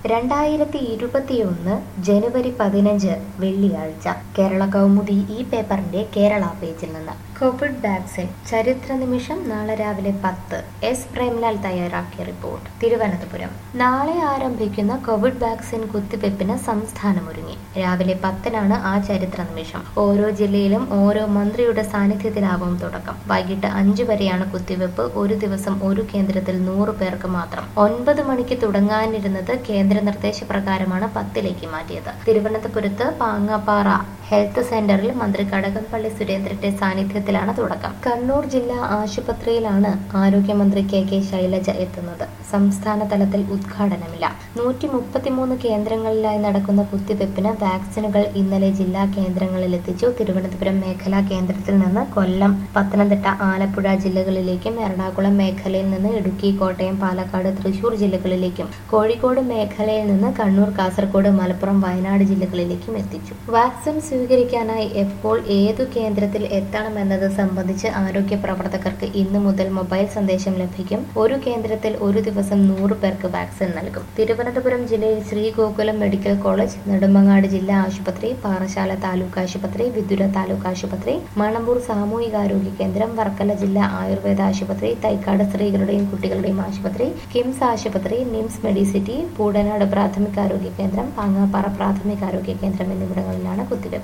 2021 ജനുവരി 15 വെള്ളിയാഴ്ച കേരള കൗമുദി ഈ പേപ്പറിന്റെ കേരള പേജിൽ നിന്ന് കോവിഡ് വാക്സിൻ ചരിത്ര നിമിഷം നാളെ രാവിലെ 10 എസ് പ്രേംലാൽ തയ്യാറാക്കിയ റിപ്പോർട്ട്. തിരുവനന്തപുരം നാളെ ആരംഭിക്കുന്ന കോവിഡ് വാക്സിൻ കുത്തിവെപ്പിന് സംസ്ഥാനമൊരുങ്ങി. രാവിലെ 10-നാണ് ആ ചരിത്ര നിമിഷം. ഓരോ ജില്ലയിലും ഓരോ മന്ത്രിയുടെ സാന്നിധ്യത്തിലാവും തുടക്കം. വൈകിട്ട് 5 വരെയാണ് കുത്തിവെപ്പ്. ഒരു ദിവസം ഒരു കേന്ദ്രത്തിൽ 100 പേർക്ക് മാത്രം. 9 മണിക്ക് തുടങ്ങാനിരുന്നത് കേന്ദ്ര നിർദ്ദേശപ്രകാരമാണ് 10-ലേക്ക് മാറ്റിയത്. തിരുവനന്തപുരത്ത് പാങ്ങപ്പാറ ഹെൽത്ത് സെന്ററിൽ മന്ത്രി കടകംപള്ളി സുരേന്ദ്രന്റെ സാന്നിധ്യത്തിലാണ് തുടക്കം. കണ്ണൂർ ജില്ലാ ആശുപത്രിയിലാണ് ആരോഗ്യമന്ത്രി കെ ശൈലജ എത്തുന്നത്. സംസ്ഥാന തലത്തിൽ ഉദ്ഘാടനമില്ല. 133 കേന്ദ്രങ്ങളിലായി നടക്കുന്ന കുത്തിവെപ്പിന് വാക്സിനുകൾ ഇന്നലെ ജില്ലാ കേന്ദ്രങ്ങളിൽ എത്തിച്ചു. തിരുവനന്തപുരം മേഖലാ കേന്ദ്രത്തിൽ നിന്ന് കൊല്ലം, പത്തനംതിട്ട, ആലപ്പുഴ ജില്ലകളിലേക്കും എറണാകുളം മേഖലയിൽ നിന്ന് ഇടുക്കി, കോട്ടയം, പാലക്കാട്, തൃശൂർ ജില്ലകളിലേക്കും കോഴിക്കോട് മേഖലയിൽ നിന്ന് കണ്ണൂർ, കാസർഗോഡ്, മലപ്പുറം, വയനാട് ജില്ലകളിലേക്കും എത്തിച്ചു. വാക്സിൻ സ്വീകരിക്കാനായി എപ്പോൾ ഏതു കേന്ദ്രത്തിൽ എത്തണമെന്നത് സംബന്ധിച്ച് ആരോഗ്യ പ്രവർത്തകർക്ക് ഇന്നു മുതൽ മൊബൈൽ സന്ദേശം ലഭിക്കും. ഒരു കേന്ദ്രത്തിൽ ഒരു ദിവസം 100 പേർക്ക് വാക്സിൻ നൽകും. തിരുവനന്തപുരം ജില്ലയിൽ ശ്രീഗോകുലം മെഡിക്കൽ കോളേജ്, നെടുമങ്ങാട് ജില്ലാ ആശുപത്രി, പാറശാല താലൂക്ക് ആശുപത്രി, വിതുര താലൂക്ക് ആശുപത്രി, മണമ്പൂർ സാമൂഹികാരോഗ്യ കേന്ദ്രം, വർക്കല ജില്ലാ ആയുർവേദ ആശുപത്രി, തൈക്കാട് സ്ത്രീകളുടെയും കുട്ടികളുടെയും ആശുപത്രി, കിംസ് ആശുപത്രി, നിംസ് മെഡിസിറ്റി, പൂടനാട് പ്രാഥമികാരോഗ്യ കേന്ദ്രം, പാങ്ങാപ്പാറ പ്രാഥമികാരോഗ്യ കേന്ദ്രം എന്നിവിടങ്ങളിലാണ് കുത്തിവെപ്പ്.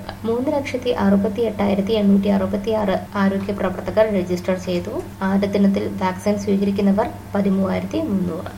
3,68,866 ആരോഗ്യ പ്രവർത്തകർ രജിസ്റ്റർ ചെയ്തു. ആദ്യ ദിനത്തിൽ വാക്സിൻ സ്വീകരിക്കുന്നവർ 13,300.